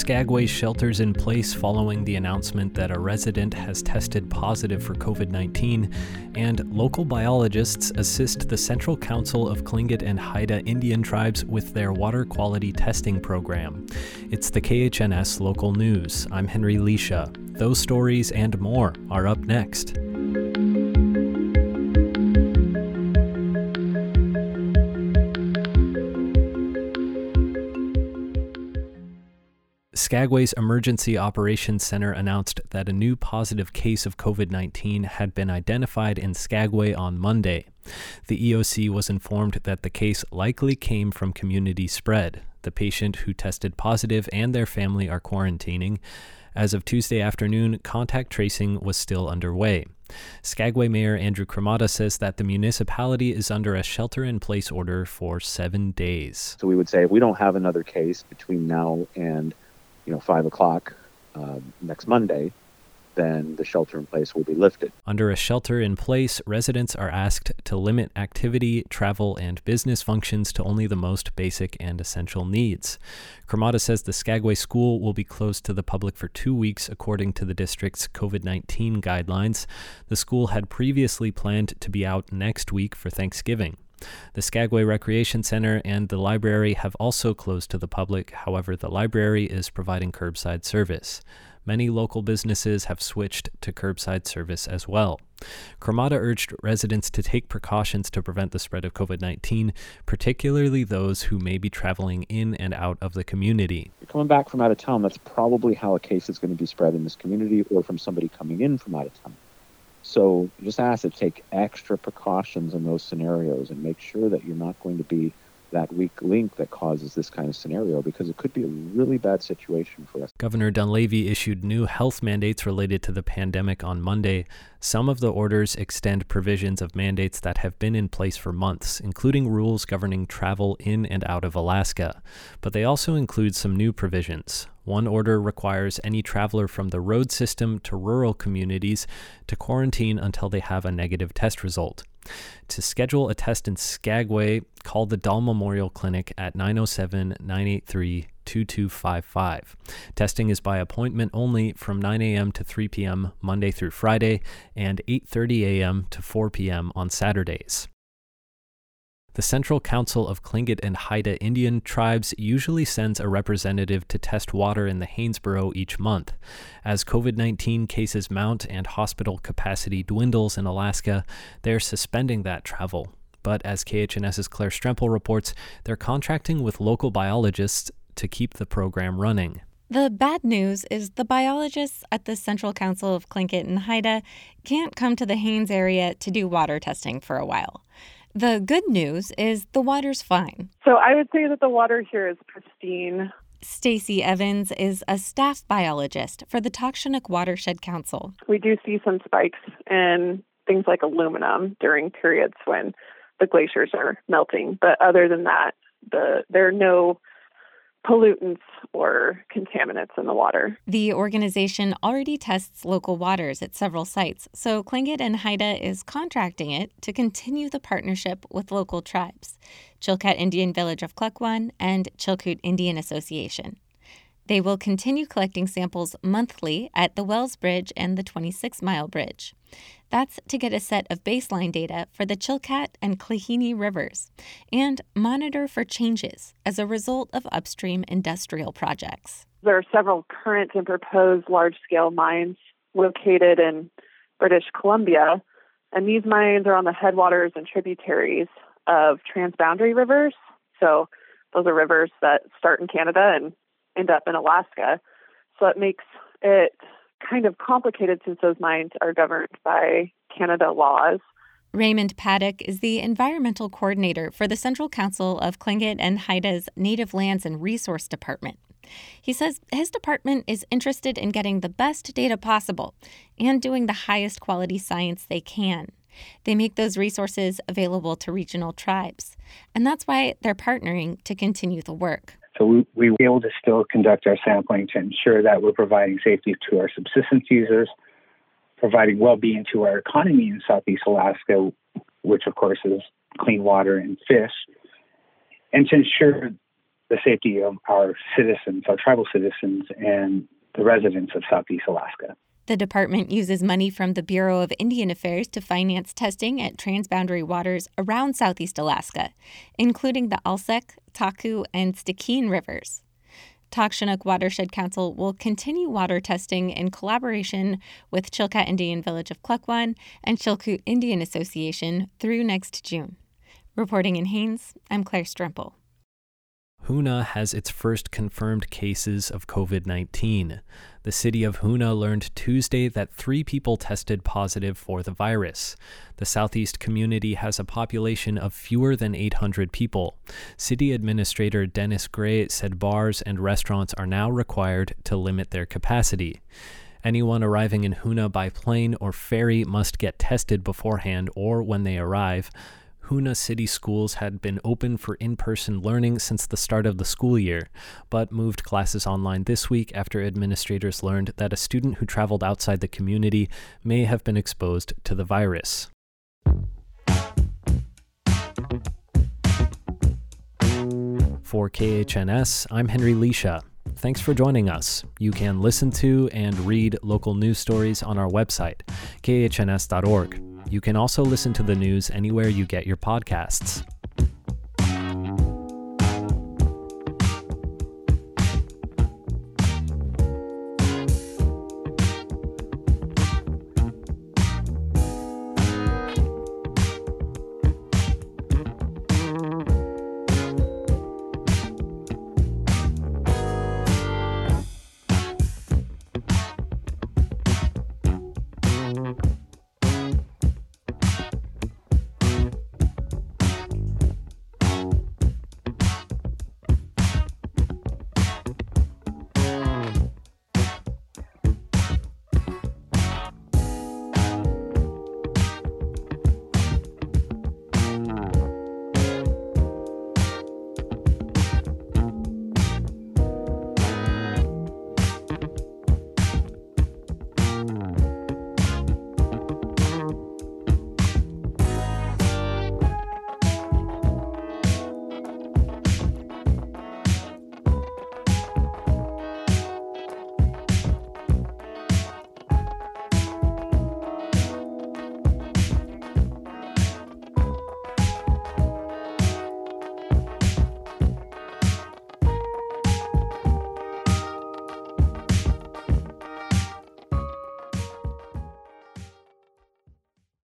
Skagway shelters in place following the announcement that a resident has tested positive for COVID-19, and local biologists assist the Central Council of Tlingit and Haida Indian tribes with their water quality testing program. It's the KHNS Local News. I'm Henry Leisha. Those stories and more are up next. Skagway's Emergency Operations Center announced that a new positive case of COVID-19 had been identified in Skagway on Monday. The EOC was informed that the case likely came from community spread. The patient who tested positive and their family are quarantining. As of Tuesday afternoon, contact tracing was still underway. Skagway Mayor Andrew Cremata says that the municipality is under a shelter-in-place order for 7 days. So we would say if we don't have another case between now and 5 o'clock next Monday, then the shelter-in-place will be lifted. Under a shelter-in-place, residents are asked to limit activity, travel, and business functions to only the most basic and essential needs. Cremata says the Skagway School will be closed to the public for 2 weeks according to the district's COVID-19 guidelines. The school had previously planned to be out next week for Thanksgiving. The Skagway Recreation Center and the library have also closed to the public. However, the library is providing curbside service. Many local businesses have switched to curbside service as well. Cremata urged residents to take precautions to prevent the spread of COVID-19, particularly those who may be traveling in and out of the community. You're coming back from out of town, that's probably how a case is going to be spread in this community or from somebody coming in from out of town. So just ask to take extra precautions in those scenarios and make sure that you're not going to be that weak link that causes this kind of scenario, because it could be a really bad situation for us. Governor Dunleavy issued new health mandates related to the pandemic on Monday. Some of the orders extend provisions of mandates that have been in place for months, including rules governing travel in and out of Alaska. But they also include some new provisions. One order requires any traveler from the road system to rural communities to quarantine until they have a negative test result. To schedule a test in Skagway, call the Dahl Memorial Clinic at 907-983-2255. Testing is by appointment only from 9 a.m. to 3 p.m. Monday through Friday and 8:30 a.m. to 4 p.m. on Saturdays. The Central Council of Tlingit and Haida Indian tribes usually sends a representative to test water in the Haynesboro each month. As COVID-19 cases mount and hospital capacity dwindles in Alaska, they're suspending that travel. But as KHNS's Claire Strempel reports, they're contracting with local biologists to keep the program running. The bad news is the biologists at the Central Council of Tlingit and Haida can't come to the Haines area to do water testing for a while. The good news is the water's fine. So I would say that the water here is pristine. Stacy Evans is a staff biologist for the Takshunuk Watershed Council. We do see some spikes in things like aluminum during periods when the glaciers are melting. But other than that, there are no pollutants or contaminants in the water. The organization already tests local waters at several sites, so Tlingit and Haida is contracting it to continue the partnership with local tribes, Chilkat Indian Village of Klukwan and Chilkoot Indian Association. They will continue collecting samples monthly at the Wells Bridge and the 26-mile bridge. That's to get a set of baseline data for the Chilkat and Klehini rivers and monitor for changes as a result of upstream industrial projects. There are several current and proposed large-scale mines located in British Columbia, and these mines are on the headwaters and tributaries of transboundary rivers. So those are rivers that start in Canada and end up in Alaska. So it makes it kind of complicated since those mines are governed by Canada laws. Raymond Paddock is the environmental coordinator for the Central Council of Tlingit and Haida's Native Lands and Resource Department. He says his department is interested in getting the best data possible and doing the highest quality science they can. They make those resources available to regional tribes, and that's why they're partnering to continue the work. So we were able to still conduct our sampling to ensure that we're providing safety to our subsistence users, providing well-being to our economy in Southeast Alaska, which of course is clean water and fish, and to ensure the safety of our citizens, our tribal citizens, and the residents of Southeast Alaska. The department uses money from the Bureau of Indian Affairs to finance testing at transboundary waters around Southeast Alaska, including the Alsek, Taku, and Stikine rivers. Takshunuk Watershed Council will continue water testing in collaboration with Chilkat Indian Village of Klukwan and Chilkoot Indian Association through next June. Reporting in Haines, I'm Claire Stremple. Hoonah has its first confirmed cases of COVID-19. The city of Hoonah learned Tuesday that 3 people tested positive for the virus. The southeast community has a population of fewer than 800 people. City Administrator Dennis Gray said bars and restaurants are now required to limit their capacity. Anyone arriving in Hoonah by plane or ferry must get tested beforehand or when they arrive. Hoonah City schools had been open for in-person learning since the start of the school year, but moved classes online this week after administrators learned that a student who traveled outside the community may have been exposed to the virus. For KHNS, I'm Henry Leisha. Thanks for joining us. You can listen to and read local news stories on our website, khns.org. You can also listen to the news anywhere you get your podcasts.